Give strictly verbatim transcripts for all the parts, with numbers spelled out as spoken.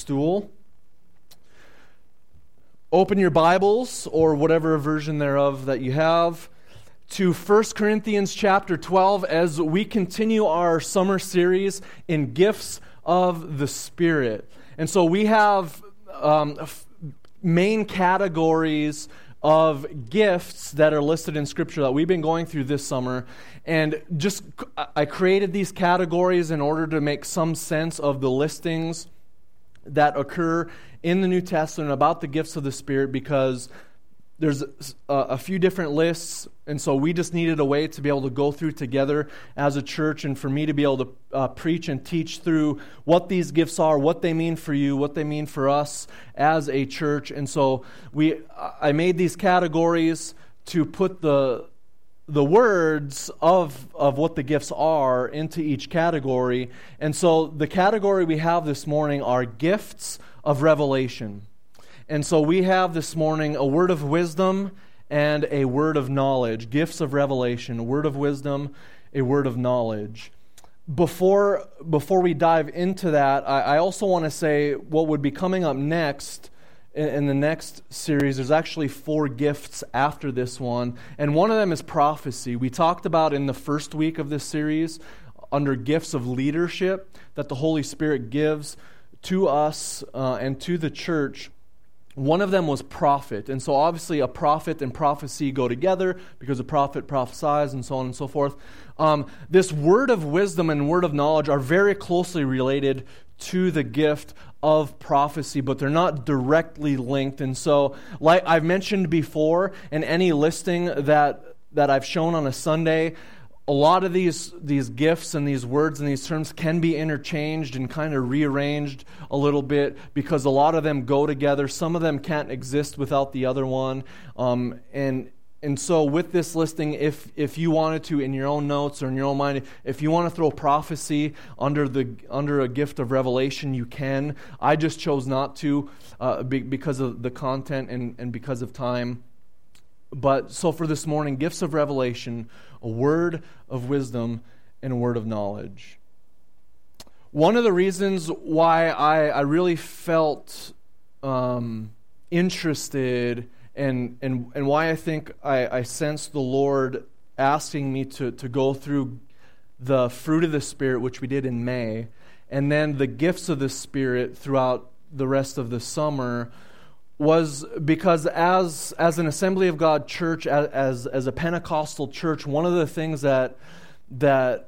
stool. Open your Bibles, or whatever version thereof that you have, to First Corinthians chapter twelve as we continue our summer series in Gifts of the Spirit. And so we have um, f- main categories of gifts that are listed in Scripture that we've been going through this summer. And just I created these categories in order to make some sense of the listings that occur in the New Testament about the gifts of the Spirit, because there's a, a few different lists, and so we just needed a way to be able to go through together as a church, and for me to be able to uh, preach and teach through what these gifts are, what they mean for you, what they mean for us as a church. And so we, I made these categories to put the the words of of what the gifts are into each category. And so the category we have this morning are gifts of revelation. And so we have this morning a word of wisdom and a word of knowledge. Gifts of revelation, a word of wisdom, a word of knowledge. Before before we dive into that, I, I also want to say what would be coming up next in, in the next series. There's actually four gifts after this one, and one of them is prophecy. We talked about in the first week of this series under gifts of leadership that the Holy Spirit gives to us uh, and to the church. One of them was prophet. And so obviously a prophet and prophecy go together because a prophet prophesies and so on and so forth. Um, this word of wisdom and word of knowledge are very closely related to the gift of prophecy, but they're not directly linked. And so, like I've mentioned before, in any listing that that I've shown on a Sunday, a lot of these these gifts and these words and these terms can be interchanged and kind of rearranged a little bit because a lot of them go together. Some of them can't exist without the other one. Um, and and so with this listing, if if you wanted to, in your own notes or in your own mind, if you want to throw prophecy under the under a gift of revelation, you can. I just chose not to uh, be, because of the content and, and because of time. But so for this morning, gifts of revelation, a word of wisdom, and a word of knowledge. One of the reasons why I, I really felt um, interested and, and and why I think I, I sensed the Lord asking me to, to go through the fruit of the Spirit, which we did in May, and then the gifts of the Spirit throughout the rest of the summer, was because as as an Assembly of God church, as as a Pentecostal church, one of the things that that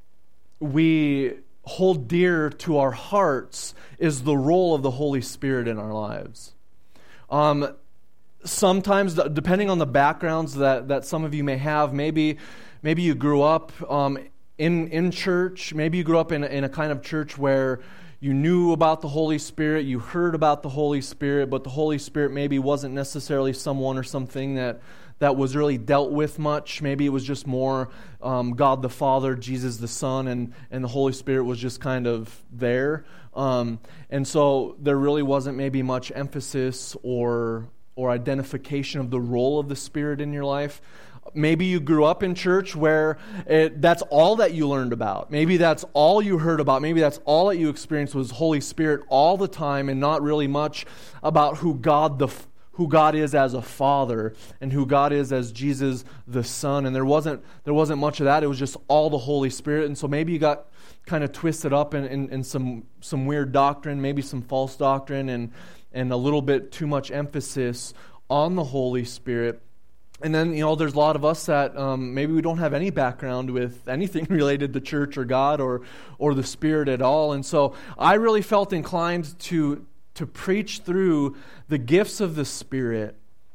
we hold dear to our hearts is the role of the Holy Spirit in our lives. Um, sometimes, depending on the backgrounds that, that some of you may have, maybe maybe you grew up um, in in church, maybe you grew up in in a kind of church where you knew about the Holy Spirit, you heard about the Holy Spirit, but the Holy Spirit maybe wasn't necessarily someone or something that, that was really dealt with much. Maybe it was just more um, God the Father, Jesus the Son, and, and the Holy Spirit was just kind of there. Um, and so there really wasn't maybe much emphasis or or identification of the role of the Spirit in your life. Maybe you grew up in church where it, that's all that you learned about. Maybe that's all you heard about. Maybe that's all that you experienced was Holy Spirit all the time, and not really much about who God the who God is as a Father and who God is as Jesus the Son. And there wasn't there wasn't much of that. It was just all the Holy Spirit. And so maybe you got kind of twisted up in, in, in some some weird doctrine, maybe some false doctrine, and and a little bit too much emphasis on the Holy Spirit. And then, you know, there's a lot of us that um, maybe we don't have any background with anything related to church or God or or the Spirit at all. And so I really felt inclined to to preach through the gifts of the Spirit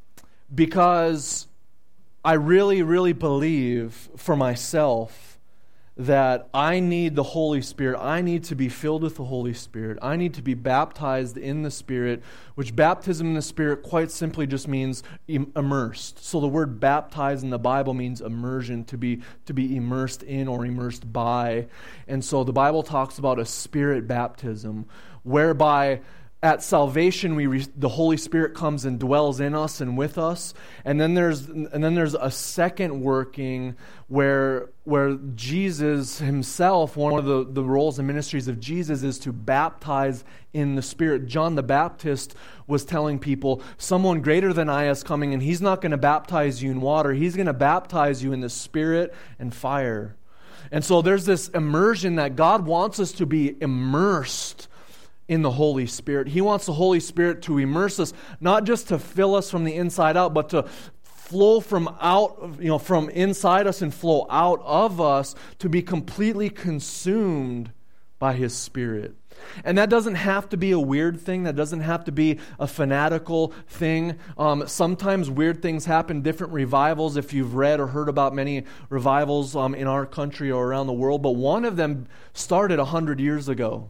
because I really, really believe for myself that I need the Holy Spirit. I need to be filled with the Holy Spirit. I need to be baptized in the Spirit, which baptism in the Spirit quite simply just means immersed. So the word baptized in the Bible means immersion, to be to be immersed in or immersed by. And so the Bible talks about a Spirit baptism, whereby at salvation, we re- the Holy Spirit comes and dwells in us and with us, and then there's and then there's a second working where where Jesus himself, one of the, the roles and ministries of Jesus is to baptize in the Spirit. John the Baptist was telling people, someone greater than I is coming, and he's not going to baptize you in water. He's going to baptize you in the Spirit and fire. And so there's this immersion that God wants us to be immersed in the Holy Spirit. He wants the Holy Spirit to immerse us, not just to fill us from the inside out, but to flow from out, you know, from inside us and flow out of us to be completely consumed by His Spirit. And that doesn't have to be a weird thing. That doesn't have to be a fanatical thing. Um, sometimes weird things happen, different revivals, if you've read or heard about many revivals um, in our country or around the world. But one of them started one hundred years ago.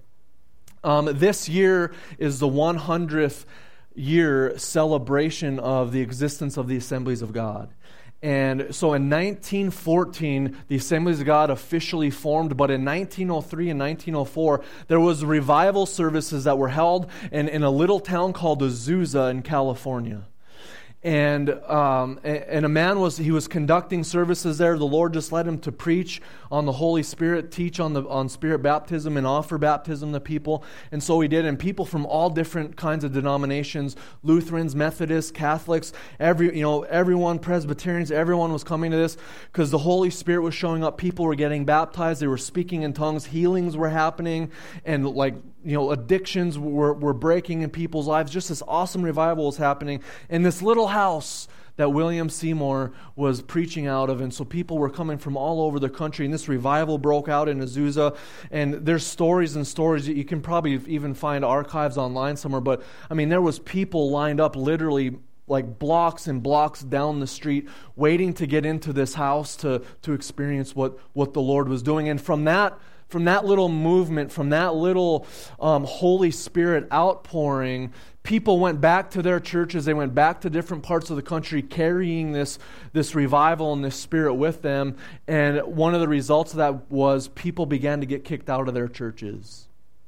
Um, this year is the one hundredth year celebration of the existence of the Assemblies of God. And so in nineteen fourteen, the Assemblies of God officially formed, but in nineteen oh three and nineteen oh four, there was revival services that were held in, in a little town called Azusa in California. And um, and a man was he was conducting services there. The Lord just led him to preach on the Holy Spirit, teach on the on Spirit baptism, and offer baptism to people. And so he did. And people from all different kinds of denominations, Lutherans, Methodists, Catholics, every you know everyone, Presbyterians, everyone was coming to this because the Holy Spirit was showing up. People were getting baptized. They were speaking in tongues. Healings were happening, and like. You know, addictions were, were breaking in people's lives. Just this awesome revival was happening in this little house that William Seymour was preaching out of. And so people were coming from all over the country. And this revival broke out in Azusa. And there's stories and stories. You can probably even find archives online somewhere. But, I mean, there was people lined up literally like blocks and blocks down the street waiting to get into this house to, to experience what, what the Lord was doing. And from that From that little movement, from that little um, Holy Spirit outpouring, people went back to their churches. They went back to different parts of the country carrying this, this revival and this Spirit with them. And one of the results of that was people began to get kicked out of their churches.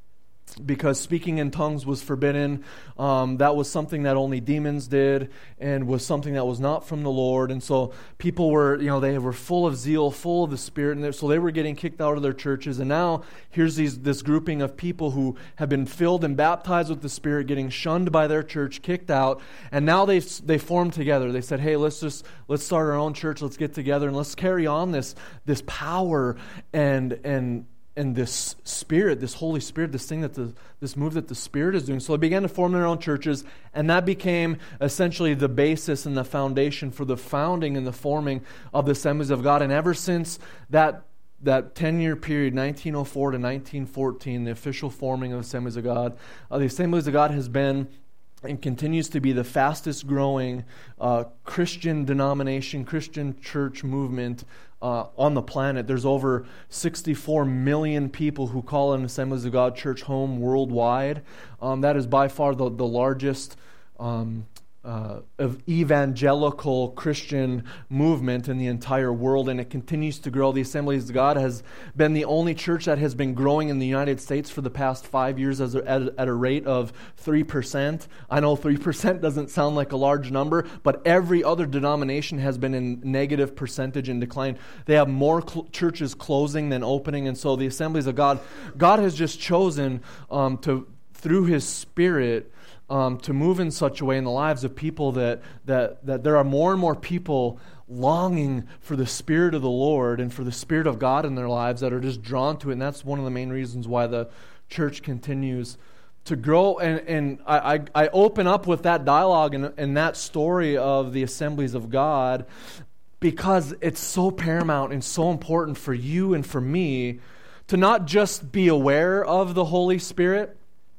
Because speaking in tongues was forbidden. Um, that was something that only demons did and was something that was not from the Lord. And so people were, you know, they were full of zeal, full of the Spirit, and so they were getting kicked out of their churches. And now here's these this grouping of people who have been filled and baptized with the Spirit, getting shunned by their church, kicked out, and now they they formed together. They said, "Hey, let's just let's start our own church. Let's get together and let's carry on this this power and and." And this Spirit, this Holy Spirit, this thing that the this move that the Spirit is doing. So they began to form their own churches, and that became essentially the basis and the foundation for the founding and the forming of the Assemblies of God. And ever since that that ten-year period, nineteen oh four to nineteen fourteen, the official forming of the Assemblies of God, uh, the Assemblies of God has been and continues to be the fastest growing uh, Christian denomination, Christian church movement uh, on the planet. There's over sixty-four million people who call an Assemblies of God church home worldwide. Um, that is by far the, the largest um, uh, of evangelical Christian movement in the entire world, and it continues to grow. The Assemblies of God has been the only church that has been growing in the United States for the past five years as a, at, a, at a rate of three percent. I know three percent doesn't sound like a large number, but every other denomination has been in negative percentage and decline. They have more cl- churches closing than opening, and so the Assemblies of God, God has just chosen um, to, through His Spirit, Um, to move in such a way in the lives of people that, that that there are more and more people longing for the Spirit of the Lord and for the Spirit of God in their lives that are just drawn to it. And that's one of the main reasons why the church continues to grow. And, and I, I, I open up with that dialogue and, and that story of the Assemblies of God because it's so paramount and so important for you and for me to not just be aware of the Holy Spirit,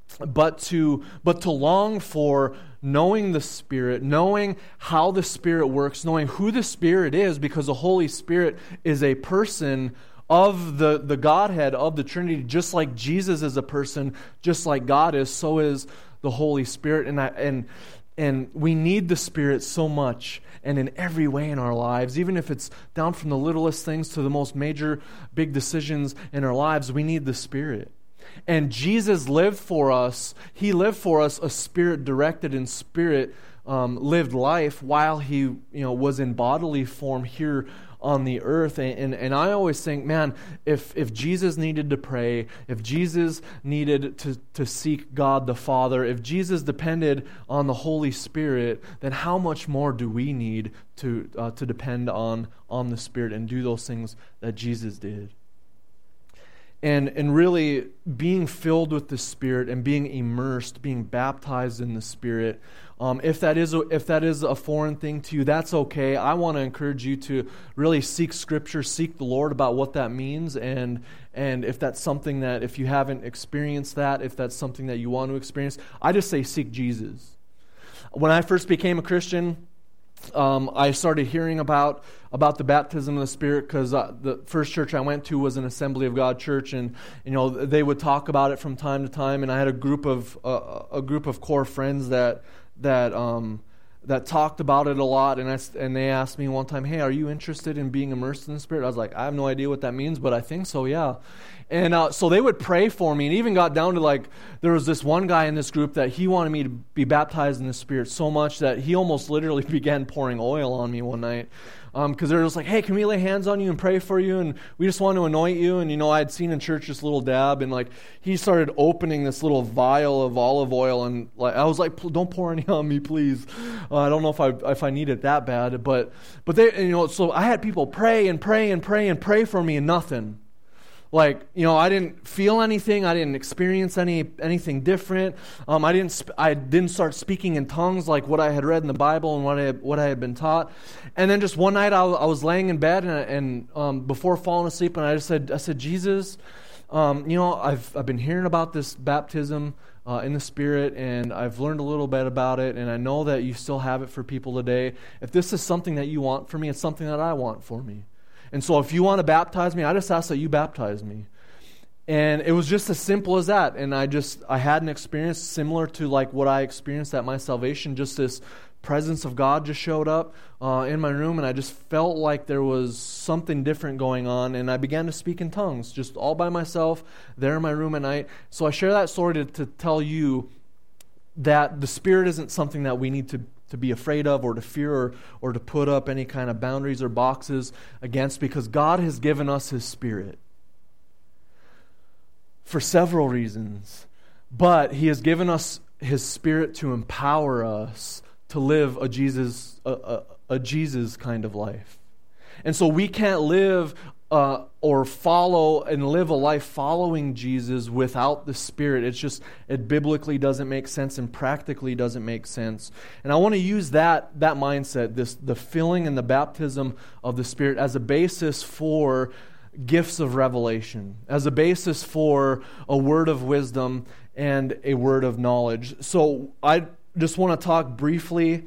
But to but to long for knowing the Spirit, knowing how the Spirit works, knowing who the Spirit is, because the Holy Spirit is a person of the, the Godhead, of the Trinity. Just like Jesus is a person, just like God is, so is the Holy Spirit. And I, and and we need the Spirit so much and in every way in our lives, even if it's down from the littlest things to the most major big decisions in our lives, we need the Spirit. And Jesus lived for us. He lived for us a spirit-directed and spirit um, lived life while he, you know, was in bodily form here on the earth. And, and, and I always think, man, if, if Jesus needed to pray, if Jesus needed to, to seek God the Father, if Jesus depended on the Holy Spirit, then how much more do we need to uh, to depend on, on the Spirit and do those things that Jesus did? And and really being filled with the Spirit and being immersed, being baptized in the Spirit, um, if that is a, if that is a foreign thing to you, that's okay. I want to encourage you to really seek Scripture, seek the Lord about what that means, and and if that's something that, if you haven't experienced that, if that's something that you want to experience, I just say seek Jesus. When I first became a Christian, Um, I started hearing about about the baptism of the Spirit because uh, the first church I went to was an Assembly of God church, and you know they would talk about it from time to time. And I had a group of uh, a group of core friends that that um, that talked about it a lot. And I, and they asked me one time, "Hey, are you interested in being immersed in the Spirit?" I was like, "I have no idea what that means, but I think so, yeah." And uh, so they would pray for me, and even got down to like, there was this one guy in this group that he wanted me to be baptized in the Spirit so much that he almost literally began pouring oil on me one night. Because um, they were just like, "Hey, can we lay hands on you and pray for you? And we just want to anoint you." And, you know, I'd seen in church this little dab, and like, he started opening this little vial of olive oil, and like, I was like, "Don't pour any on me, please." Uh, I don't know if I if I need it that bad, but but they, you know, so I had people pray and pray and pray and pray for me, and nothing. Like, you know, I didn't feel anything. I didn't experience any anything different. Um, I didn't. Sp- I didn't start speaking in tongues like what I had read in the Bible and what I had, what I had been taught. And then just one night, I, I was laying in bed, and, and um, before falling asleep, and I just said, I said, "Jesus, um, you know, I've I've been hearing about this baptism uh, in the Spirit, and I've learned a little bit about it, and I know that you still have it for people today. If this is something that you want for me, it's something that I want for me. And so if you want to baptize me, I just ask that you baptize me." And it was just as simple as that. And I just, I had an experience similar to like what I experienced at my salvation. Just this presence of God just showed up uh, in my room, and I just felt like there was something different going on. And I began to speak in tongues, just all by myself, there in my room at night. So I share that story to, to tell you that the Spirit isn't something that we need to to be afraid of or to fear or, or to put up any kind of boundaries or boxes against, because God has given us His Spirit for several reasons. But He has given us His Spirit to empower us to live a Jesus a, a, a Jesus kind of life. And so we can't live uh, or follow and live a life following Jesus without the Spirit. It's just, it biblically doesn't make sense and practically doesn't make sense. And I want to use that that mindset, this the filling and the baptism of the Spirit, as a basis for gifts of revelation, as a basis for a word of wisdom and a word of knowledge. So I just want to talk briefly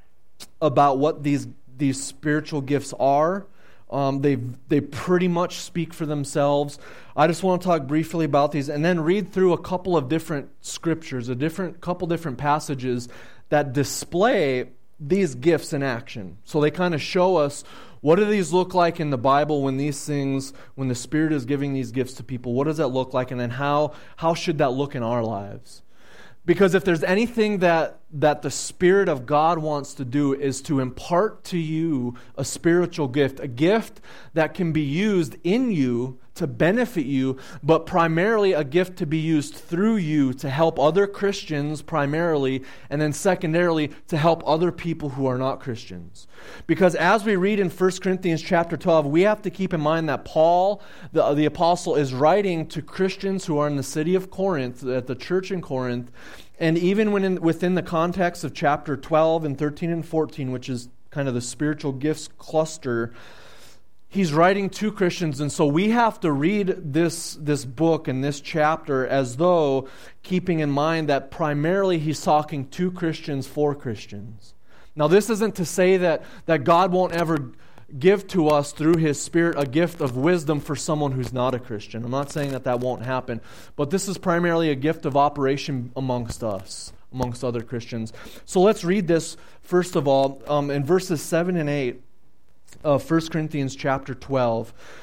about what these these spiritual gifts are. Um, they they pretty much speak for themselves. I just want to talk briefly about these and then read through a couple of different scriptures, a different couple different passages that display these gifts in action. So they kind of show us, what do these look like in the Bible when these things, when the Spirit is giving these gifts to people? What does that look like? And then how how should that look in our lives? Because if there's anything that, that the Spirit of God wants to do, is to impart to you a spiritual gift, a gift that can be used in you to benefit you, but primarily a gift to be used through you to help other Christians primarily, and then secondarily to help other people who are not Christians. Because as we read in First Corinthians chapter twelve, we have to keep in mind that Paul, the, the apostle, is writing to Christians who are in the city of Corinth, at the church in Corinth, and even when in, within the context of chapter twelve and thirteen and fourteen, which is kind of the spiritual gifts cluster, he's writing to Christians. And so we have to read this, this book and this chapter as though keeping in mind that primarily he's talking to Christians for Christians. Now, this isn't to say that, that God won't ever give to us through His Spirit a gift of wisdom for someone who's not a Christian. I'm not saying that that won't happen, but this is primarily a gift of operation amongst us, amongst other Christians. So let's read this first of all um, in verses seven and eight of First Corinthians chapter twelve.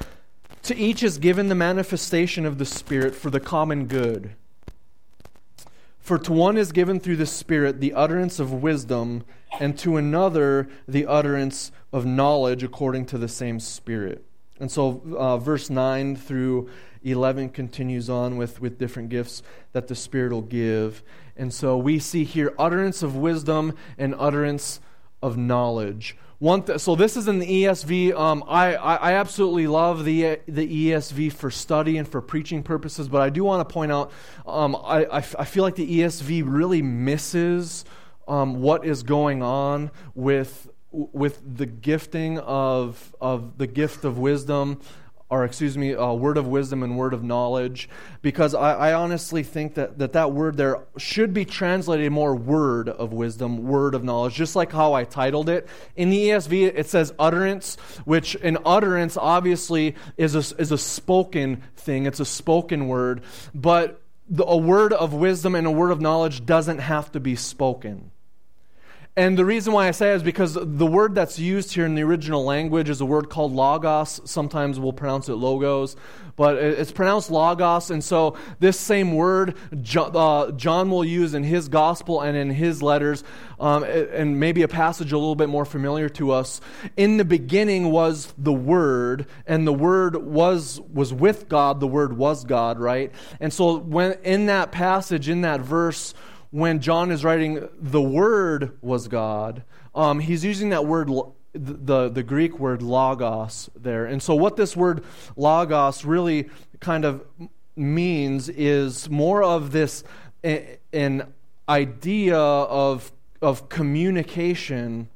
To each is given the manifestation of the Spirit for the common good. For to one is given through the Spirit the utterance of wisdom, and to another the utterance of knowledge according to the same Spirit. And so uh, verse nine through eleven continues on with, with different gifts that the Spirit will give. And so we see here utterance of wisdom and utterance of knowledge. One th- so this is in the E S V. Um, I, I, I absolutely love the the E S V for study and for preaching purposes, but I do want to point out um, I, I, f- I feel like the E S V really misses um, what is going on with with the gifting of of the gift of wisdom, or excuse me, uh, word of wisdom and word of knowledge, because I, I honestly think that, that that word there should be translated more word of wisdom, word of knowledge, just like how I titled it. In the E S V, it says utterance, which an utterance obviously is a, is a spoken thing. It's a spoken word, but the, a word of wisdom and a word of knowledge doesn't have to be spoken. And the reason why I say it is because the word that's used here in the original language is a word called logos. Sometimes we'll pronounce it logos, but it's pronounced logos. And so this same word John will use in his gospel and in his letters, um, and maybe a passage a little bit more familiar to us. In the beginning was the Word, and the Word was was with God. The Word was God, right? And so when in that passage, in that verse, when John is writing, the Word was God, um, he's using that word, the, the Greek word logos there. And so what this word logos really kind of means is more of this, an idea of, of communication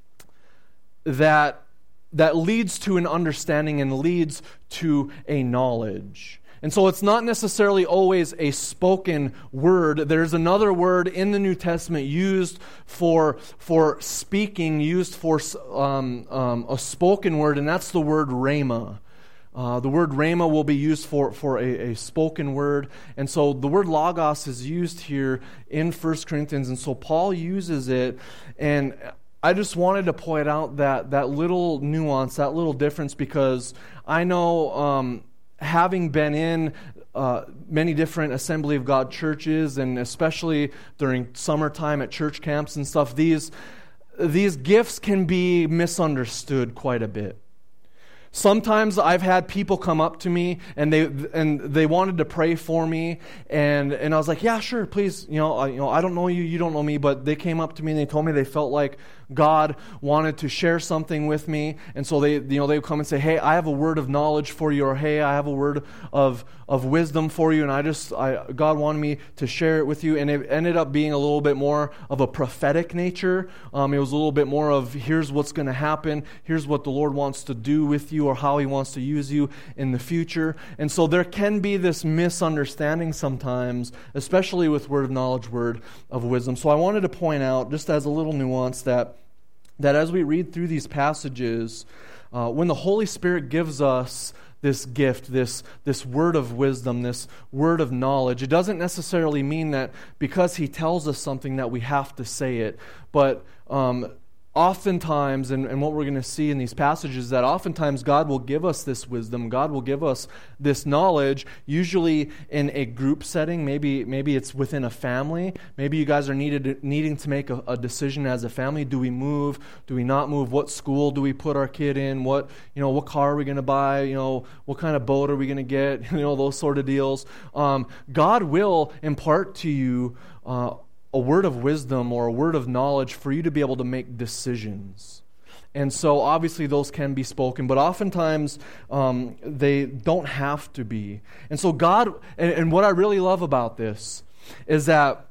that, that leads to an understanding and leads to a knowledge. And so it's not necessarily always a spoken word. There's another word in the New Testament used for, for speaking, used for um, um, a spoken word, and that's the word rhema. Uh, the word rhema will be used for, for a, a spoken word. And so the word logos is used here in First Corinthians, and so Paul uses it. And I just wanted to point out that, that little nuance, that little difference, because I know... Um, having been in uh, many different Assembly of God churches, and especially during summertime at church camps and stuff, these these gifts can be misunderstood quite a bit. Sometimes I've had people come up to me and they and they wanted to pray for me, and, and I was like, yeah, sure, please. You know, I, you know, I don't know you, you don't know me, but they came up to me and they told me they felt like God wanted to share something with me, and so they, you know, they would come and say, "Hey, I have a word of knowledge for you," or "Hey, I have a word of of wisdom for you," and I just, I God wanted me to share it with you, and it ended up being a little bit more of a prophetic nature. Um, it was a little bit more of, here's what's going to happen, here's what the Lord wants to do with you, or how He wants to use you in the future, and so there can be this misunderstanding sometimes, especially with word of knowledge, word of wisdom. So I wanted to point out, just as a little nuance, that that as we read through these passages, uh, when the Holy Spirit gives us this gift, this, this word of wisdom, this word of knowledge, it doesn't necessarily mean that because He tells us something that we have to say it, but um, oftentimes, and, and what we're going to see in these passages, that oftentimes God will give us this wisdom, God will give us this knowledge, usually in a group setting. Maybe maybe it's within a family. Maybe you guys are needed needing to make a, a decision as a family. Do we move? Do we not move? What school do we put our kid in? What you know? What car are we going to buy? You know, what kind of boat are we going to get? You know, those sort of deals. Um, God will impart to you Uh, a word of wisdom or a word of knowledge for you to be able to make decisions. And so obviously those can be spoken, but oftentimes um, they don't have to be. And so God, and, and what I really love about this is that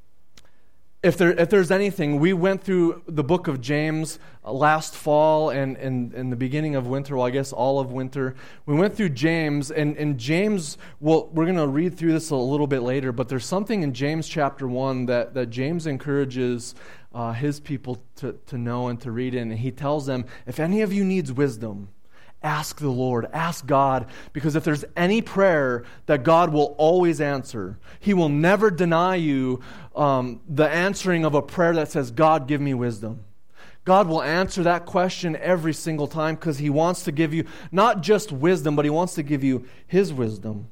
If there if there's anything, we went through the book of James uh, last fall and, and, and the beginning of winter, well, I guess all of winter. We went through James, and, and James, well, we're going to read through this a little bit later, but there's something in James chapter one that, that James encourages uh, his people to, to know and to read in. And he tells them, if any of you needs wisdom, ask the Lord, ask God, because if there's any prayer that God will always answer, He will never deny you um, the answering of a prayer that says, God, give me wisdom. God will answer that question every single time because He wants to give you not just wisdom, but He wants to give you His wisdom.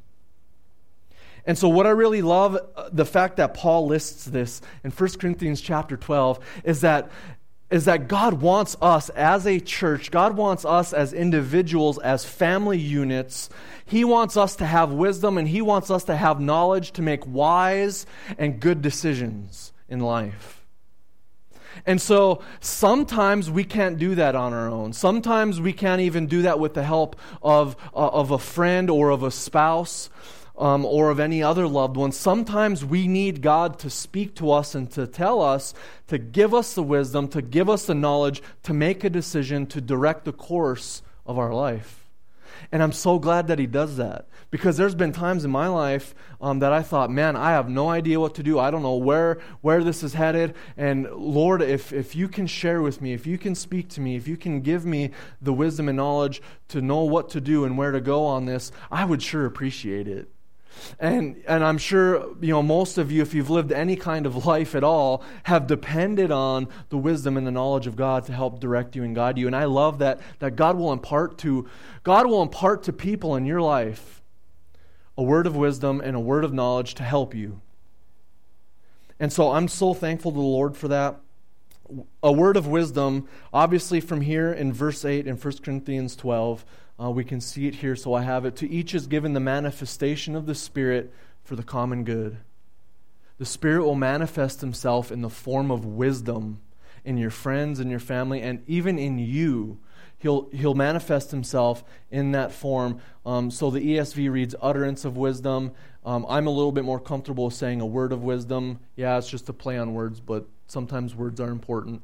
And so what I really love, uh, the fact that Paul lists this in First Corinthians chapter twelve, is that is that God wants us as a church, God wants us as individuals, as family units. He wants us to have wisdom, and He wants us to have knowledge to make wise and good decisions in life. And so sometimes we can't do that on our own. Sometimes we can't even do that with the help of, uh, of a friend or of a spouse. Um, or of any other loved one. Sometimes we need God to speak to us and to tell us, to give us the wisdom, to give us the knowledge, to make a decision, to direct the course of our life. And I'm so glad that He does that, because there's been times in my life um, that I thought, man, I have no idea what to do. I don't know where where this is headed. And Lord, if, if You can share with me, if You can speak to me, if You can give me the wisdom and knowledge to know what to do and where to go on this, I would sure appreciate it. And and I'm sure, you know, most of you, if you've lived any kind of life at all, have depended on the wisdom and the knowledge of God to help direct you and guide you. And I love that that God will impart to God will impart to people in your life a word of wisdom and a word of knowledge to help you. And so I'm so thankful to the Lord for that. A word of wisdom, obviously from here in verse eight in First Corinthians twelve, Uh, we can see it here, so I have it. To each is given the manifestation of the Spirit for the common good. The Spirit will manifest Himself in the form of wisdom in your friends and your family, and even in you. He'll He'll manifest Himself in that form. Um, so the E S V reads utterance of wisdom. Um, I'm a little bit more comfortable saying a word of wisdom. Yeah, it's just a play on words, but sometimes words are important.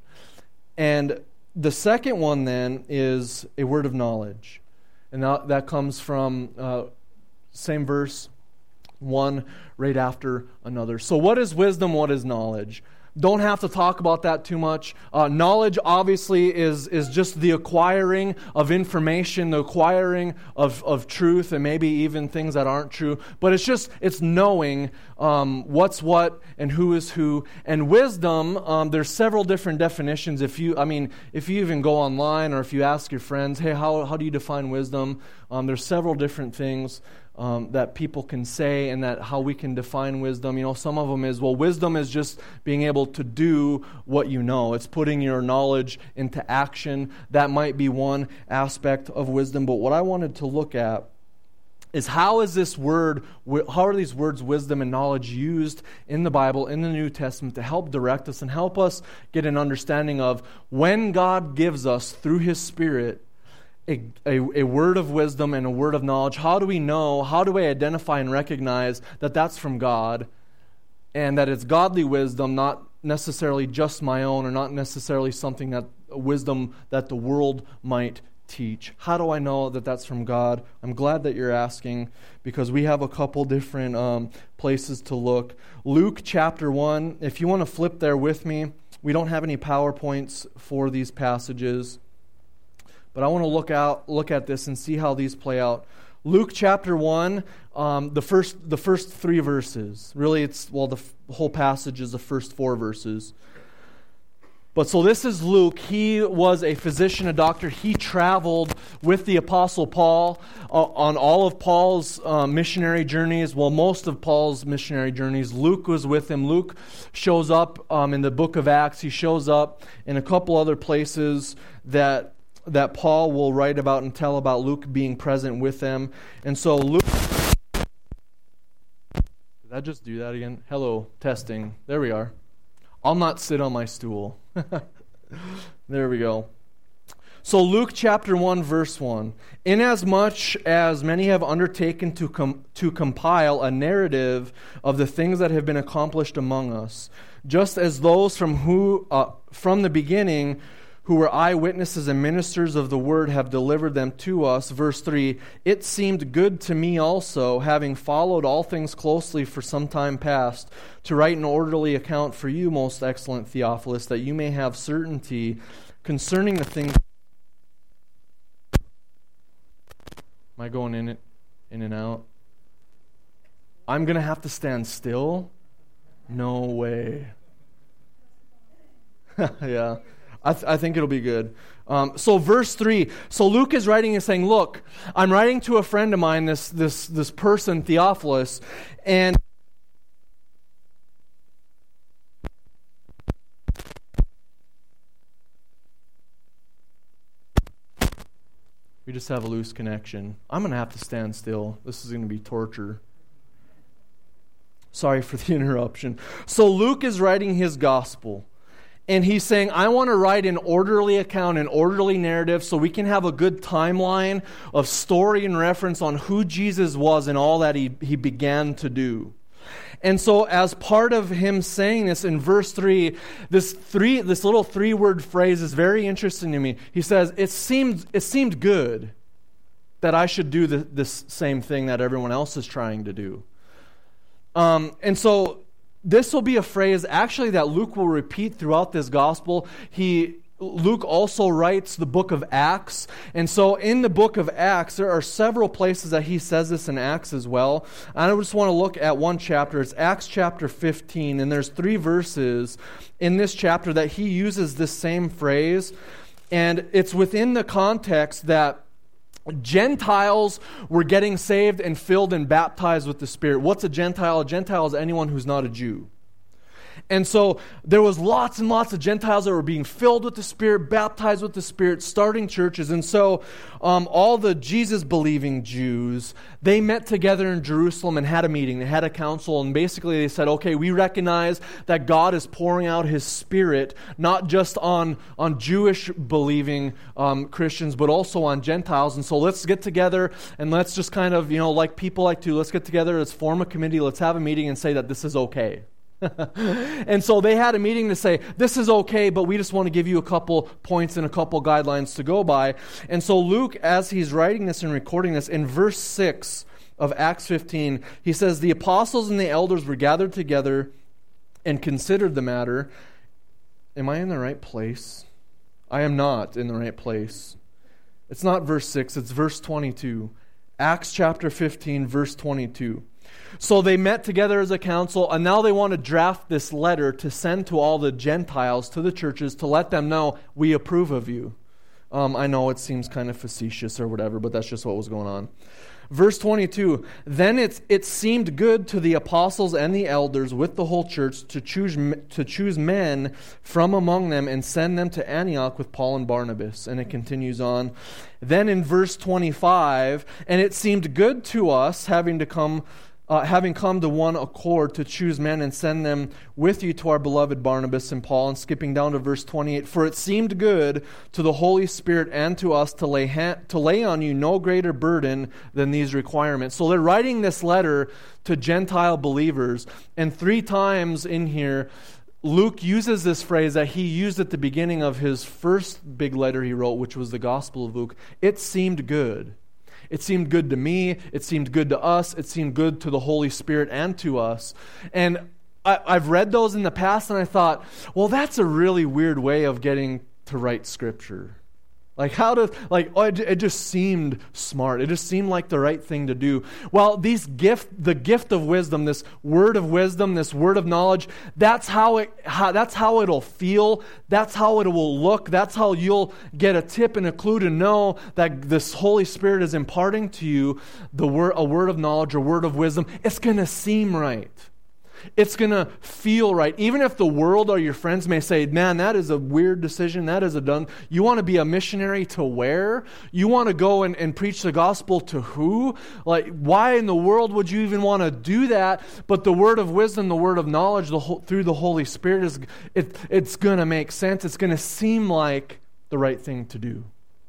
And the second one then is a word of knowledge. And that, that comes from uh, same verse, one right after another. So what is wisdom? What is knowledge? Don't have to talk about that too much. Uh, knowledge obviously is is just the acquiring of information, the acquiring of, of truth, and maybe even things that aren't true. But it's just, it's knowing um, what's what and who is who. And wisdom, um, there's several different definitions. If you, I mean, if you even go online or if you ask your friends, hey, how, how do you define wisdom? Um, there's several different things Um, that people can say, and that how we can define wisdom. You know, some of them is, well, wisdom is just being able to do what you know. It's putting your knowledge into action. That might be one aspect of wisdom. But what I wanted to look at is how is this word, how are these words wisdom and knowledge used in the Bible, in the New Testament, to help direct us and help us get an understanding of when God gives us through His Spirit A, a, a word of wisdom and a word of knowledge. How do we know, how do we identify and recognize that that's from God, and that it's godly wisdom, not necessarily just my own, or not necessarily something that wisdom that the world might teach? How do I know that that's from God? I'm glad that you're asking, because we have a couple different um, places to look. Luke chapter one, if you want to flip there with me, we don't have any PowerPoints for these passages, but I want to look out, look at this and see how these play out. Luke chapter one, um, the first the first three verses. Really, it's well, the, f- the whole passage is the first four verses. But so this is Luke. He was a physician, a doctor. He traveled with the Apostle Paul uh, on all of Paul's uh, missionary journeys. Well, most of Paul's missionary journeys. Luke was with him. Luke shows up um, in the book of Acts. He shows up in a couple other places that. that Paul will write about and tell about Luke being present with them. And so Luke... Did I just do that again? Hello, testing. There we are. I'll not sit on my stool. There we go. So Luke chapter one, verse one. Inasmuch as many have undertaken to com- to compile a narrative of the things that have been accomplished among us, just as those from who uh, from the beginning who were eyewitnesses and ministers of the word have delivered them to us. Verse three, it seemed good to me also, having followed all things closely for some time past, to write an orderly account for you, most excellent Theophilus, that you may have certainty concerning the things... Am I going in it, in and out? I'm going to have to stand still? No way. Yeah. I, th- I think it'll be good. Um, so verse three. So Luke is writing and saying, look, I'm writing to a friend of mine, this this this person, Theophilus, and we just have a loose connection. I'm going to have to stand still. This is going to be torture. Sorry for the interruption. So Luke is writing his gospel. And he's saying, I want to write an orderly account, an orderly narrative, so we can have a good timeline of story and reference on who Jesus was and all that he, he began to do. And so as part of him saying this in verse three, this three this little three-word phrase is very interesting to me. He says, it seemed, it seemed good that I should do the, this same thing that everyone else is trying to do. Um, and so this will be a phrase actually that Luke will repeat throughout this gospel. He Luke also writes the book of Acts. And so in the book of Acts, there are several places that he says this in Acts as well. And I just want to look at one chapter. It's Acts chapter fifteen. And there's three verses in this chapter that he uses this same phrase. And it's within the context that Gentiles were getting saved and filled and baptized with the Spirit. What's a Gentile? A Gentile is anyone who's not a Jew. And so there was lots and lots of Gentiles that were being filled with the Spirit, baptized with the Spirit, starting churches. And so um, all the Jesus-believing Jews, they met together in Jerusalem and had a meeting. They had a council, and basically they said, okay, we recognize that God is pouring out His Spirit, not just on, on Jewish-believing um, Christians, but also on Gentiles. And so let's get together and let's just kind of, you know, like people like to, let's get together, let's form a committee, let's have a meeting and say that this is okay. And so they had a meeting to say, this is okay, but we just want to give you a couple points and a couple guidelines to go by. And so Luke, as he's writing this and recording this, in verse six of Acts fifteen, he says, the apostles and the elders were gathered together and considered the matter. Am I in the right place? I am not in the right place. It's not verse six, it's verse twenty-two. Acts chapter fifteen, verse twenty-two. So they met together as a council, and now they want to draft this letter to send to all the Gentiles, to the churches, to let them know, we approve of you. Um, I know it seems kind of facetious or whatever, but that's just what was going on. Verse twenty-two, then it's, it seemed good to the apostles and the elders with the whole church to choose, to choose men from among them and send them to Antioch with Paul and Barnabas. And it continues on. Then in verse twenty-five, and it seemed good to us, having to come... Uh, having come to one accord to choose men and send them with you to our beloved Barnabas and Paul. And skipping down to verse twenty-eight, for it seemed good to the Holy Spirit and to us to lay ha- to lay on you no greater burden than these requirements. So they're writing this letter to Gentile believers, and three times in here, Luke uses this phrase that he used at the beginning of his first big letter he wrote, which was the Gospel of Luke. It seemed good. It seemed good to me. It seemed good to us. It seemed good to the Holy Spirit and to us. And I, I've read those in the past, and I thought, well, that's a really weird way of getting to write Scripture. Like, how does, like, oh, it, it just seemed smart. It just seemed like the right thing to do. Well, these gift, the gift of wisdom, this word of wisdom, this word of knowledge, that's how it, how, that's how it'll feel. That's how it will look. That's how you'll get a tip and a clue to know that this Holy Spirit is imparting to you the word, a word of knowledge or word of wisdom. It's going to seem right. It's going to feel right. Even if the world or your friends may say, man, that is a weird decision. That is a done. You want to be a missionary to where? You want to go and, and preach the gospel to who? Like, why in the world would you even want to do that? But the word of wisdom, the word of knowledge the whole, through the Holy Spirit, is it, it's going to make sense. It's going to seem like the right thing to do.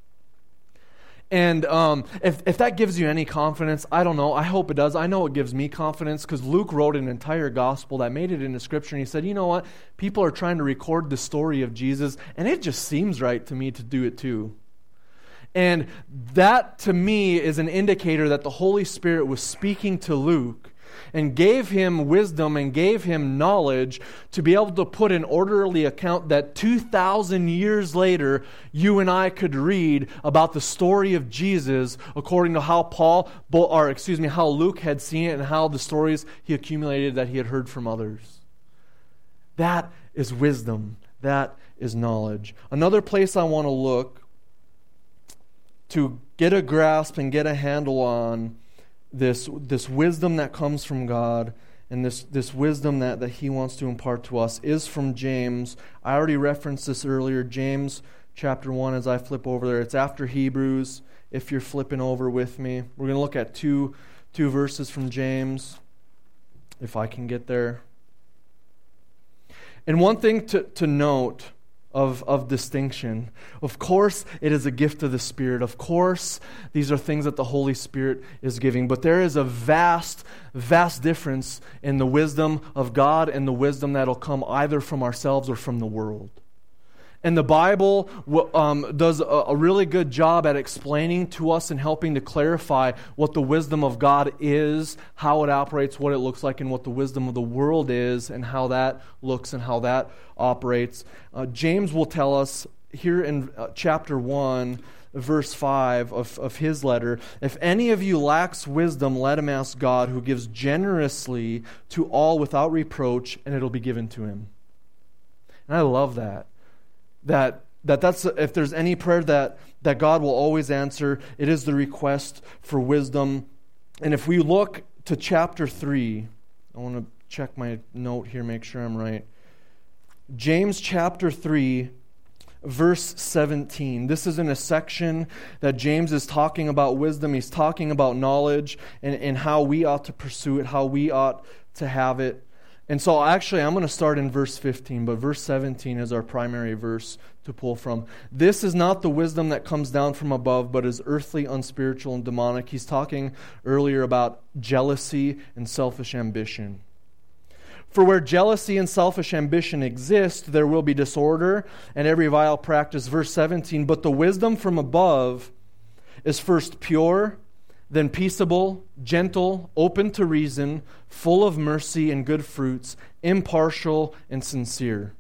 And um, if, if that gives you any confidence, I don't know. I hope it does. I know it gives me confidence because Luke wrote an entire gospel that made it into Scripture. And he said, you know what? People are trying to record the story of Jesus, and it just seems right to me to do it too. And that, to me, is an indicator that the Holy Spirit was speaking to Luke and gave him wisdom and gave him knowledge to be able to put an orderly account that two thousand years later, you and I could read about the story of Jesus according to how Paul, or excuse me, how Luke had seen it and how the stories he accumulated that he had heard from others. That is wisdom. That is knowledge. Another place I want to look to get a grasp and get a handle on this, this wisdom that comes from God and this, this wisdom that, that He wants to impart to us is from James. I already referenced this earlier. James chapter one, as I flip over there. It's after Hebrews, if you're flipping over with me. We're going to look at two, two verses from James, if I can get there. And one thing to, to note of, of distinction, of course it is a gift of the Spirit. Of course these are things that the Holy Spirit is giving. But there is a vast, vast difference in the wisdom of God and the wisdom that will come either from ourselves or from the world. And the Bible um, does a, a really good job at explaining to us and helping to clarify what the wisdom of God is, how it operates, what it looks like, and what the wisdom of the world is, and how that looks and how that operates. Uh, James will tell us here in uh, chapter one, verse five of, of his letter, if any of you lacks wisdom, let him ask God, who gives generously to all without reproach, and it'll be given to him. And I love that. That that that's if there's any prayer that, that God will always answer, it is the request for wisdom. And if we look to chapter three, I want to check my note here, make sure I'm right. James chapter three, verse seventeen. This is in a section that James is talking about wisdom. He's talking about knowledge and, and how we ought to pursue it, how we ought to have it. And so actually I'm going to start in verse fifteen, but verse seventeen is our primary verse to pull from. This is not the wisdom that comes down from above, but is earthly, unspiritual, and demonic. He's talking earlier about jealousy and selfish ambition. For where jealousy and selfish ambition exist, there will be disorder and every vile practice. Verse seventeen, but the wisdom from above is first pure, then peaceable, gentle, open to reason, full of mercy and good fruits, impartial and sincere.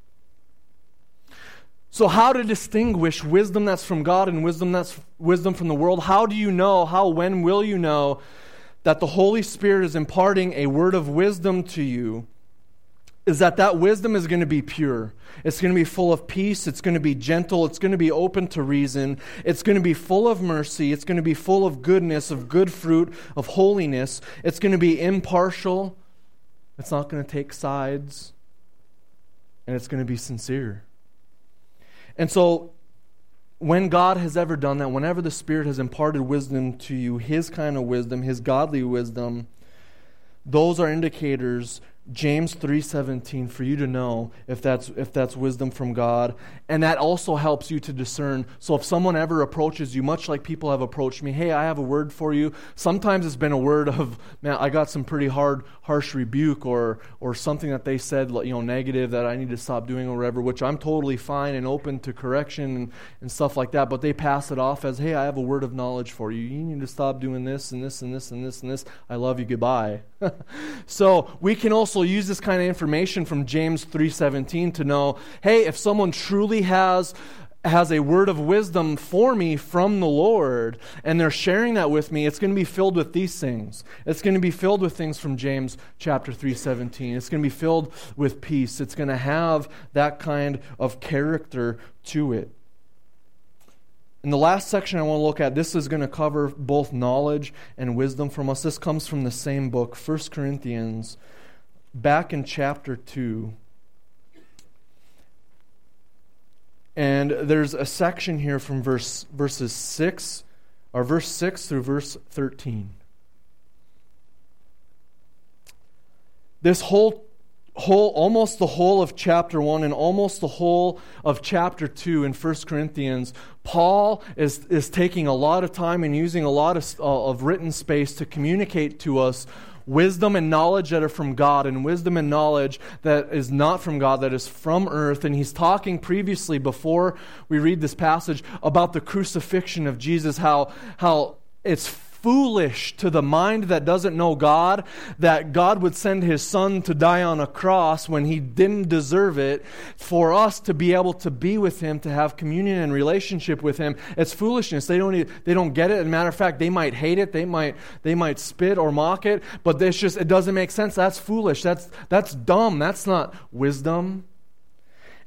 So how to distinguish wisdom that's from God and wisdom that's wisdom from the world? How do you know, how, when will you know that the Holy Spirit is imparting a word of wisdom to you? Is that that wisdom is going to be pure. It's going to be full of peace. It's going to be gentle. It's going to be open to reason. It's going to be full of mercy. It's going to be full of goodness, of good fruit, of holiness. It's going to be impartial. It's not going to take sides. And it's going to be sincere. And so, when God has ever done that, whenever the Spirit has imparted wisdom to you, His kind of wisdom, His godly wisdom, those are indicators, James three seventeen, for you to know if that's if that's wisdom from God. And that also helps you to discern. So if someone ever approaches you, much like people have approached me, hey, I have a word for you. Sometimes it's been a word of, man, I got some pretty hard, harsh rebuke or or something that they said, you know, negative that I need to stop doing or whatever, which I'm totally fine and open to correction and, and stuff like that. But they pass it off as, hey, I have a word of knowledge for you. You need to stop doing this and this and this and this and this. I love you. Goodbye. So we can also use this kind of information from James three seventeen to know, hey, if someone truly has has a word of wisdom for me from the Lord, and they're sharing that with me, it's going to be filled with these things. It's going to be filled with things from James chapter three seventeen. It's going to be filled with peace. It's going to have that kind of character to it. In the last section I want to look at, this is going to cover both knowledge and wisdom from us. This comes from the same book, First Corinthians, back in chapter two. And there's a section here from verse verses six, or verse six through verse thirteen. This whole whole almost the whole of chapter one and almost the whole of chapter two in First Corinthians, Paul is is taking a lot of time and using a lot of, uh, of written space to communicate to us wisdom and knowledge that are from God and wisdom and knowledge that is not from God, that is from earth. And he's talking previously, before we read this passage, about the crucifixion of Jesus, how how it's foolish to the mind that doesn't know God that God would send His Son to die on a cross when He didn't deserve it, for us to be able to be with Him, to have communion and relationship with Him. It's foolishness. They don't they don't get it. As a matter of fact, they might hate it. They might they might spit or mock it. But it's just it doesn't make sense. That's foolish. That's that's dumb. That's not wisdom.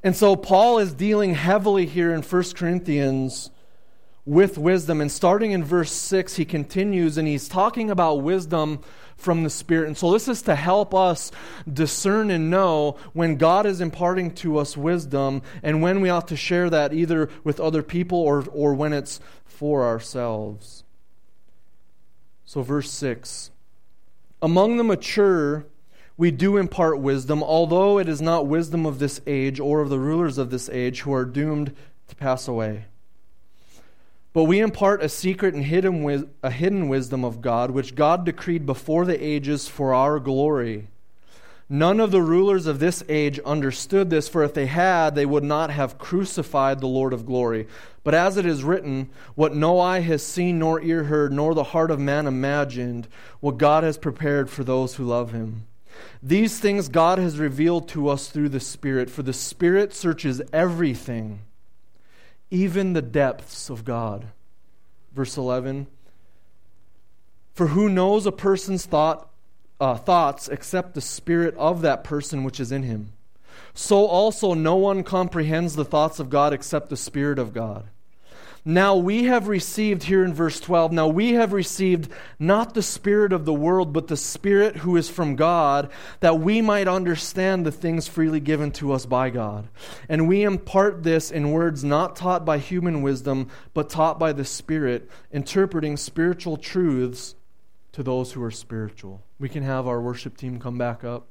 And so Paul is dealing heavily here in First Corinthians with wisdom. And starting in verse six, he continues and he's talking about wisdom from the Spirit. And so this is to help us discern and know when God is imparting to us wisdom and when we ought to share that either with other people or, or when it's for ourselves. So verse six, among the mature we do impart wisdom, although it is not wisdom of this age or of the rulers of this age who are doomed to pass away. But we impart a secret and hidden wis- a hidden wisdom of God, which God decreed before the ages for our glory. None of the rulers of this age understood this, for if they had, they would not have crucified the Lord of glory. But as it is written, what no eye has seen, nor ear heard, nor the heart of man imagined, what God has prepared for those who love him. These things God has revealed to us through the Spirit, for the Spirit searches everything, even the depths of God. Verse eleven, for who knows a person's thought, uh, thoughts except the spirit of that person which is in him? So also no one comprehends the thoughts of God except the Spirit of God. Now we have received, here in verse twelve, now we have received not the spirit of the world, but the Spirit who is from God, that we might understand the things freely given to us by God. And we impart this in words not taught by human wisdom, but taught by the Spirit, interpreting spiritual truths to those who are spiritual. We can have our worship team come back up.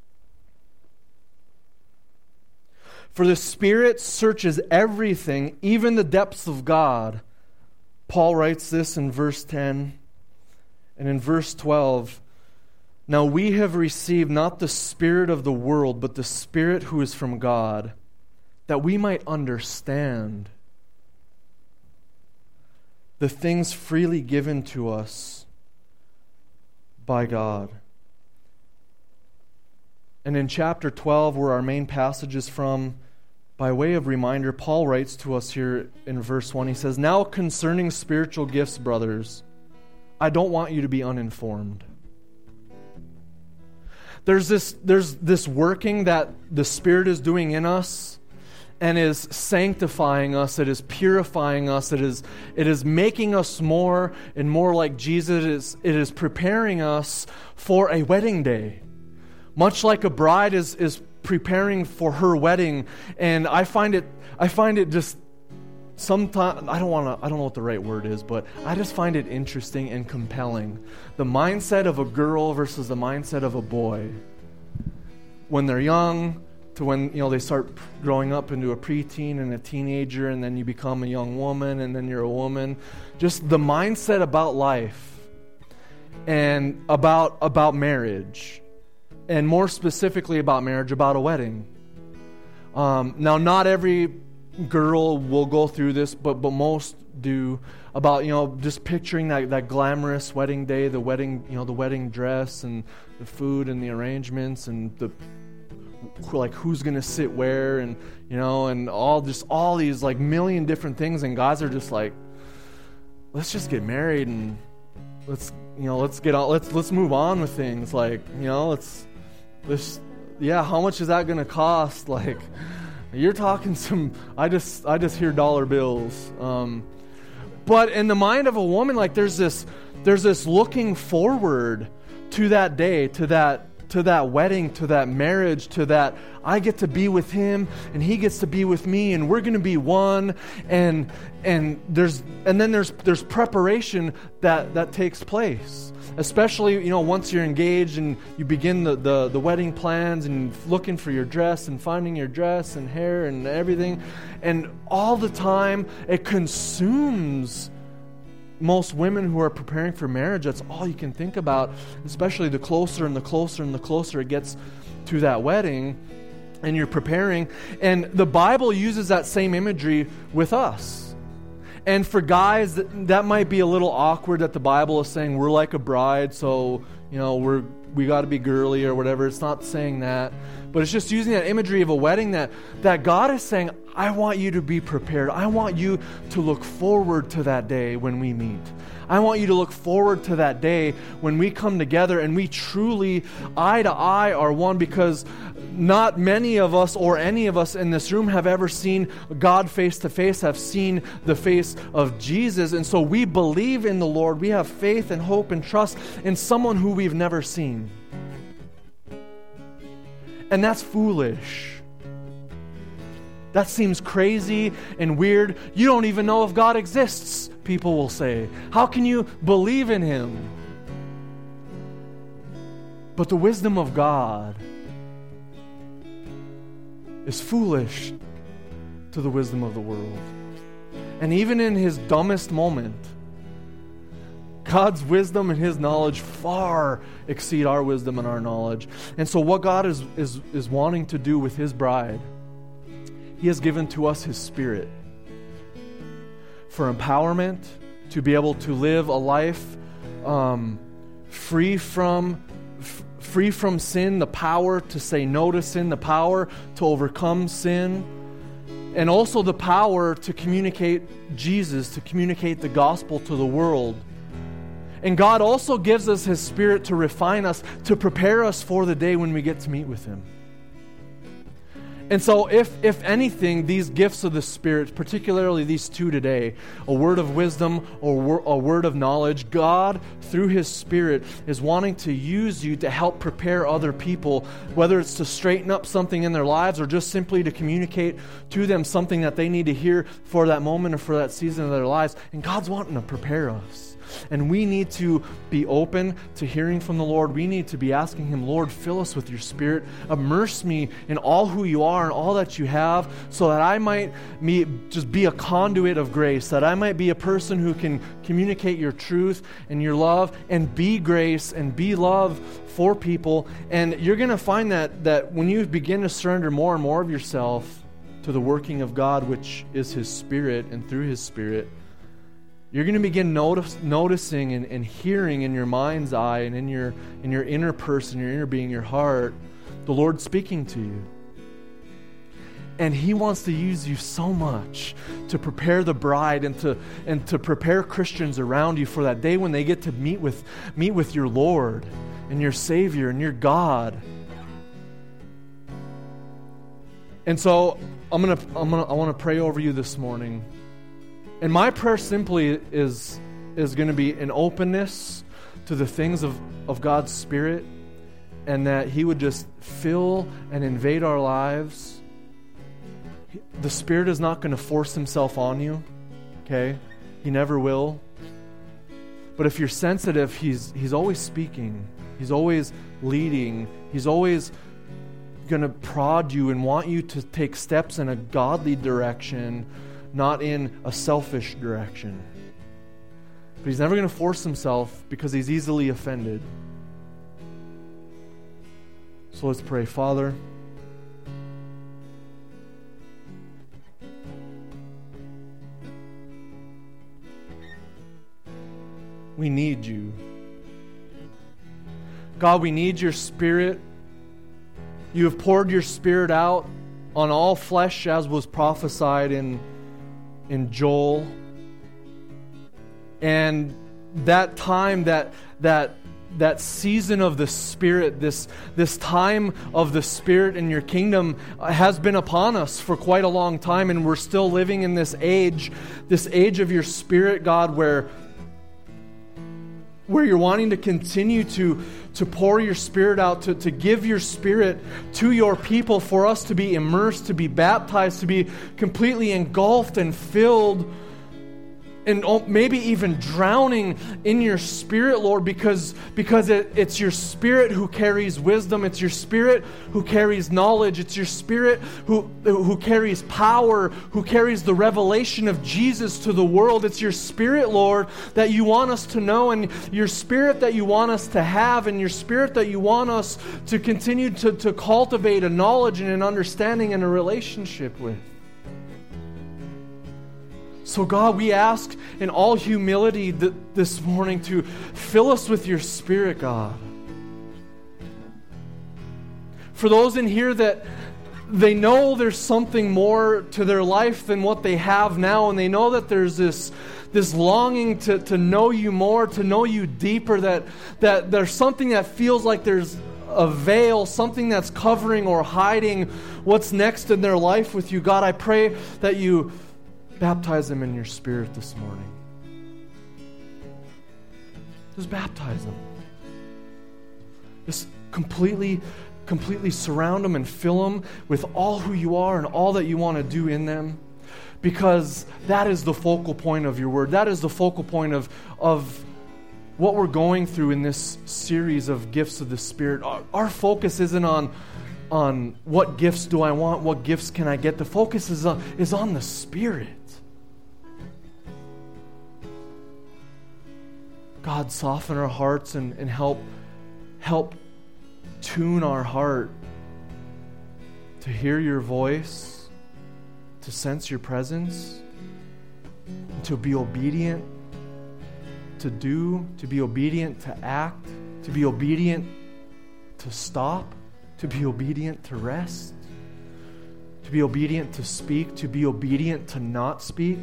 For the Spirit searches everything, even the depths of God. Paul writes this in verse ten. And in verse twelve, now we have received not the spirit of the world, but the Spirit who is from God, that we might understand the things freely given to us by God. And in chapter twelve, where our main passage is from, by way of reminder, Paul writes to us here in verse one. He says, now concerning spiritual gifts, brothers, I don't want you to be uninformed. There's this, there's this working that the Spirit is doing in us and is sanctifying us. It is purifying us. It is, it is making us more and more like Jesus. It is, it is preparing us for a wedding day. Much like a bride is, is preparing for her wedding, and I find it I find it just sometimes I don't want to I don't know what the right word is, but I just find it interesting and compelling. The mindset of a girl versus the mindset of a boy. When they're young to when, you know, they start growing up into a preteen and a teenager, and then you become a young woman, and then you're a woman. Just the mindset about life and about about marriage. And more specifically about marriage, about a wedding. Um, now, not every girl will go through this, but but most do. About, you know, just picturing that, that glamorous wedding day, the wedding, you know, the wedding dress and the food and the arrangements and the like who's gonna sit where and you know and all just all these like million different things, and guys are just like, let's just get married and let's you know let's get on let's let's move on with things, like you know let's. This, yeah, how much is that going to cost? Like, you're talking some, I just I just hear dollar bills. Um, but in the mind of a woman, like there's this there's this looking forward to that day, to that to that wedding, to that marriage, to that I get to be with him and he gets to be with me and we're going to be one. And and there's and then there's there's preparation that that takes place. Especially, you know, once you're engaged and you begin the, the, the wedding plans and looking for your dress and finding your dress and hair and everything. And all the time, it consumes most women who are preparing for marriage. That's all you can think about, especially the closer and the closer and the closer it gets to that wedding and you're preparing. And the Bible uses that same imagery with us. And for guys, that, that might be a little awkward that the Bible is saying we're like a bride, so, you know, we're we got to be girly or whatever. It's not saying that. But it's just using that imagery of a wedding that, that God is saying, I want you to be prepared. I want you to look forward to that day when we meet. I want you to look forward to that day when we come together and we truly, eye to eye, are one, because not many of us or any of us in this room have ever seen God face to face, have seen the face of Jesus. And so we believe in the Lord. We have faith and hope and trust in someone who we've never seen. And that's foolish. That seems crazy and weird. You don't even know if God exists, people will say. How can you believe in Him? But the wisdom of God is foolish to the wisdom of the world. And even in His dumbest moment, God's wisdom and His knowledge far exceed our wisdom and our knowledge. And so what God is, is, is wanting to do with His bride, He has given to us His Spirit for empowerment, to be able to live a life um, free from f- free from sin, the power to say no to sin, the power to overcome sin, and also the power to communicate Jesus, to communicate the gospel to the world. And God also gives us His Spirit to refine us, to prepare us for the day when we get to meet with Him. And so if if anything, these gifts of the Spirit, particularly these two today, a word of wisdom or a word of knowledge, God, through His Spirit, is wanting to use you to help prepare other people, whether it's to straighten up something in their lives or just simply to communicate to them something that they need to hear for that moment or for that season of their lives. And God's wanting to prepare us. And we need to be open to hearing from the Lord. We need to be asking Him, Lord, fill us with your Spirit. Immerse me in all who you are and all that you have, so that I might be, just be a conduit of grace, that I might be a person who can communicate your truth and your love and be grace and be love for people. And you're going to find that, that when you begin to surrender more and more of yourself to the working of God, which is His Spirit, and through His Spirit, you're going to begin notice, noticing and, and hearing in your mind's eye and in your in your inner person, your inner being, your heart, the Lord speaking to you. And He wants to use you so much to prepare the bride and to and to prepare Christians around you for that day when they get to meet with meet with your Lord and your Savior and your God. And so I'm gonna I'm gonna I want to pray over you this morning. And my prayer simply is, is going to be an openness to the things of, of God's Spirit, and that He would just fill and invade our lives. The Spirit is not going to force Himself on you, okay? He never will. But if you're sensitive, He's, he's always speaking. He's always leading. He's always going to prod you and want you to take steps in a godly direction, not in a selfish direction. But He's never going to force Himself because He's easily offended. So let's pray. Father, we need you. God, we need your Spirit. You have poured your Spirit out on all flesh, as was prophesied in in Joel. And that time, that that that season of the Spirit, this this time of the Spirit in your kingdom has been upon us for quite a long time, and we're still living in this age, this age of your Spirit, God, where where you're wanting to continue to, to pour your Spirit out, to, to give your Spirit to your people, for us to be immersed, to be baptized, to be completely engulfed and filled, and maybe even drowning in your Spirit, Lord, because, because it, it's your Spirit who carries wisdom. It's your Spirit who carries knowledge. It's your Spirit who, who carries power, who carries the revelation of Jesus to the world. It's your Spirit, Lord, that you want us to know, and your Spirit that you want us to have, and your Spirit that you want us to continue to, to cultivate a knowledge and an understanding and a relationship with. So God, we ask in all humility th- this morning to fill us with your Spirit, God. For those in here that they know there's something more to their life than what they have now, and they know that there's this this longing to, to know you more, to know you deeper, that, that there's something that feels like there's a veil, something that's covering or hiding what's next in their life with you. God, I pray that you baptize them in your Spirit this morning. Just baptize them. Just completely completely surround them and fill them with all who you are and all that you want to do in them, because that is the focal point of your word. That is the focal point of, of what we're going through in this series of gifts of the Spirit. Our, our focus isn't on, on what gifts do I want, what gifts can I get. The focus is on, is on the Spirit. God, soften our hearts and, and help help tune our heart to hear your voice, to sense your presence, to be obedient, to do, to be obedient to act, to be obedient to stop, to be obedient to rest, to be obedient to speak, to be obedient to not speak.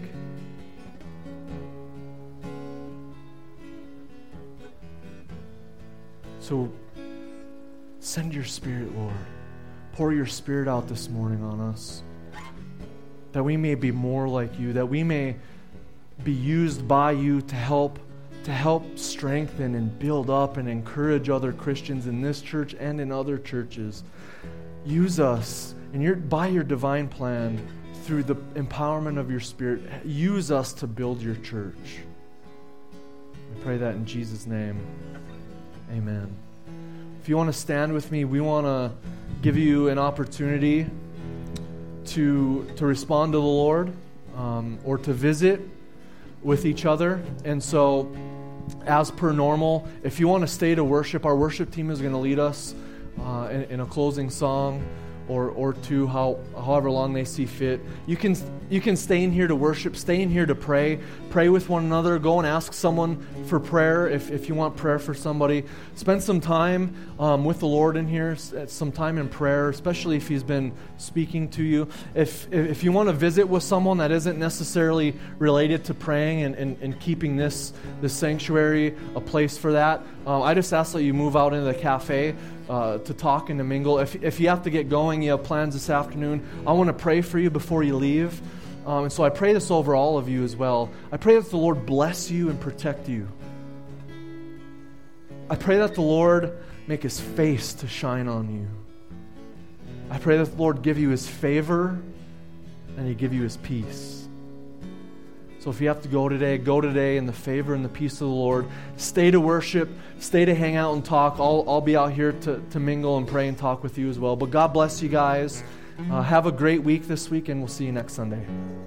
So send your Spirit, Lord. Pour your Spirit out this morning on us, that we may be more like you, that we may be used by you to help to help strengthen and build up and encourage other Christians in this church and in other churches. Use us and your, by your divine plan, through the empowerment of your Spirit, use us to build your church. We pray that in Jesus' name. Amen. If you want to stand with me, we want to give you an opportunity to to respond to the Lord, um, or to visit with each other. And so, as per normal, if you want to stay to worship, our worship team is going to lead us uh, in, in a closing song or or two, how however long they see fit. You can you can stay in here to worship, stay in here to pray, pray with one another, go and ask someone for prayer if, if you want prayer for somebody. Spend some time um, with the Lord in here, some time in prayer, especially if He's been speaking to you. If if you want to visit with someone that isn't necessarily related to praying and, and, and keeping this, this sanctuary a place for that, uh, I just ask that you move out into the cafe Uh, to talk and to mingle. If if you have to get going, you have plans this afternoon, I want to pray for you before you leave. Um, and so I pray this over all of you as well. I pray that the Lord bless you and protect you. I pray that the Lord make His face to shine on you. I pray that the Lord give you His favor and He give you His peace. So if you have to go today, go today in the favor and the peace of the Lord. Stay to worship. Stay to hang out and talk. I'll, I'll be out here to, to mingle and pray and talk with you as well. But God bless you guys. Uh, have a great week this week, and we'll see you next Sunday.